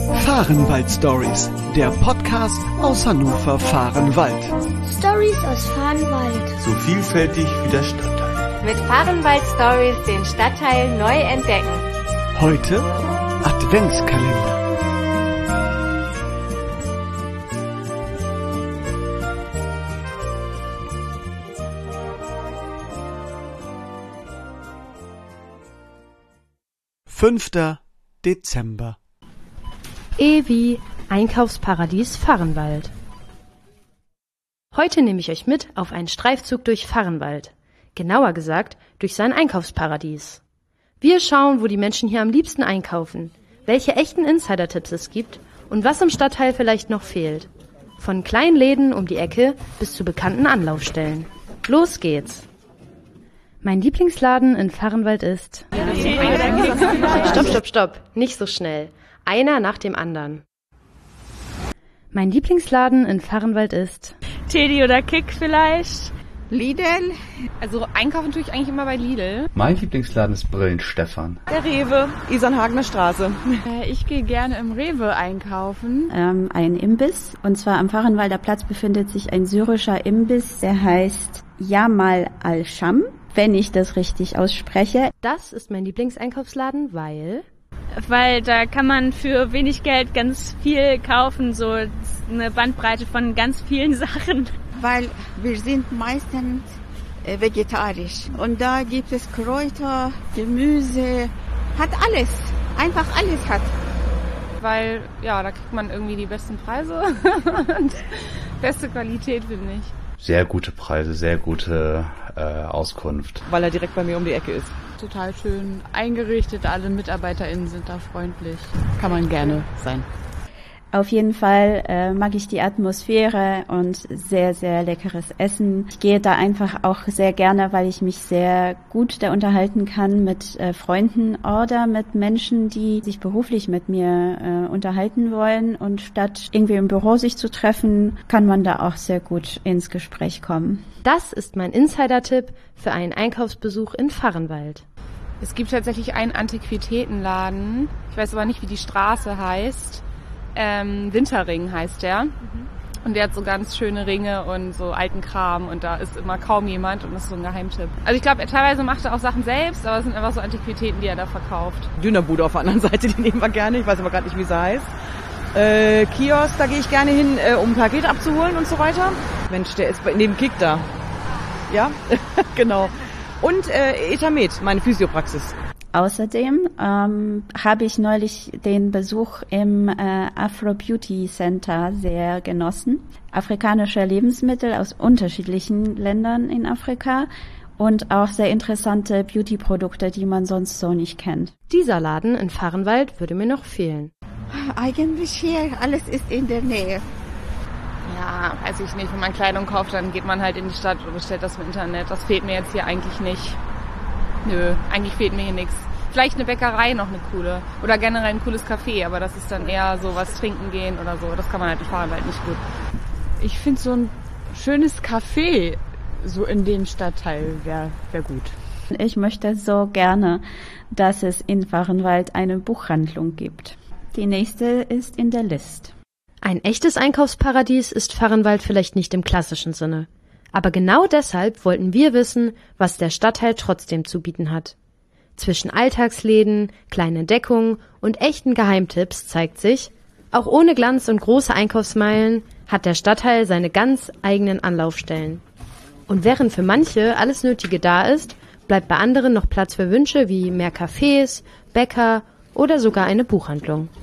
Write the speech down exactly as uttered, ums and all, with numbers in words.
Fahrenwald Stories, der Podcast aus Hannover Fahrenwald. Stories aus Fahrenwald. So vielfältig wie der Stadtteil. Mit Fahrenwald Stories den Stadtteil neu entdecken. Heute Adventskalender. fünfter Dezember. E wie Einkaufsparadies Fahrenwald. Heute nehme ich euch mit auf einen Streifzug durch Fahrenwald. Genauer gesagt durch sein Einkaufsparadies. Wir schauen, wo die Menschen hier am liebsten einkaufen, welche echten Insider-Tipps es gibt und was im Stadtteil vielleicht noch fehlt. Von kleinen Läden um die Ecke bis zu bekannten Anlaufstellen. Los geht's! Mein Lieblingsladen in Fahrenwald ist... Stopp, stopp, stopp. Nicht so schnell. Einer nach dem anderen. Mein Lieblingsladen in Fahrenwald ist... Teddy oder Kick vielleicht. Lidl. Also einkaufen tue ich eigentlich immer bei Lidl. Mein Lieblingsladen ist Brillen Stefan. Der Rewe, Isernhagener Straße. Äh, ich gehe gerne im Rewe einkaufen. Ähm, ein Imbiss. Und zwar am Fahrenwalder Platz befindet sich ein syrischer Imbiss, der heißt Jamal al-Sham, wenn ich das richtig ausspreche. Das ist mein Lieblingseinkaufsladen, weil... Weil da kann man für wenig Geld ganz viel kaufen, so eine Bandbreite von ganz vielen Sachen. Weil wir sind meistens äh, vegetarisch. Und da gibt es Kräuter, Gemüse, hat alles. Einfach alles hat. Weil, ja, da kriegt man irgendwie die besten Preise und beste Qualität, finde ich. Sehr gute Preise, sehr gute äh, Auskunft. Weil er direkt bei mir um die Ecke ist. Total schön eingerichtet, alle MitarbeiterInnen sind da freundlich. Kann man gerne sein. Auf jeden Fall äh, mag ich die Atmosphäre und sehr, sehr leckeres Essen. Ich gehe da einfach auch sehr gerne, weil ich mich sehr gut da unterhalten kann mit äh, Freunden oder mit Menschen, die sich beruflich mit mir äh, unterhalten wollen. Und statt irgendwie im Büro sich zu treffen, kann man da auch sehr gut ins Gespräch kommen. Das ist mein Insider-Tipp für einen Einkaufsbesuch in Fahrenwald. Es gibt tatsächlich einen Antiquitätenladen. Ich weiß aber nicht, wie die Straße heißt. Ähm, Winterring heißt der. Mhm. Und der hat so ganz schöne Ringe und so alten Kram und da ist immer kaum jemand und das ist so ein Geheimtipp. Also ich glaube, teilweise macht er auch Sachen selbst, aber es sind einfach so Antiquitäten, die er da verkauft. Dönerbude auf der anderen Seite, die nehmen wir gerne. Ich weiß aber gerade nicht, wie sie heißt. Äh, Kiosk, da gehe ich gerne hin, äh, um ein Paket abzuholen und so weiter. Mensch, der ist bei, neben Kick da. Ja, genau. Und äh, Etamed, meine Physiopraxis. Außerdem ähm, habe ich neulich den Besuch im äh, Afro Beauty Center sehr genossen. Afrikanische Lebensmittel aus unterschiedlichen Ländern in Afrika und auch sehr interessante Beauty-Produkte, die man sonst so nicht kennt. Dieser Laden in Fahrenwald würde mir noch fehlen. Eigentlich hier, alles ist in der Nähe. Ja, weiß ich nicht. Wenn man Kleidung kauft, dann geht man halt in die Stadt und bestellt das im Internet. Das fehlt mir jetzt hier eigentlich nicht. Nö, eigentlich fehlt mir hier nichts. Vielleicht eine Bäckerei noch eine coole. Oder generell ein cooles Café, aber das ist dann eher so was trinken gehen oder so. Das kann man halt in Fahrenwald nicht gut. Ich finde so ein schönes Café so in dem Stadtteil wäre wär gut. Ich möchte so gerne, dass es in Fahrenwald eine Buchhandlung gibt. Die nächste ist in der List. Ein echtes Einkaufsparadies ist Fahrenwald vielleicht nicht im klassischen Sinne. Aber genau deshalb wollten wir wissen, was der Stadtteil trotzdem zu bieten hat. Zwischen Alltagsläden, kleinen Deckungen und echten Geheimtipps zeigt sich, auch ohne Glanz und große Einkaufsmeilen hat der Stadtteil seine ganz eigenen Anlaufstellen. Und während für manche alles Nötige da ist, bleibt bei anderen noch Platz für Wünsche wie mehr Cafés, Bäcker oder sogar eine Buchhandlung.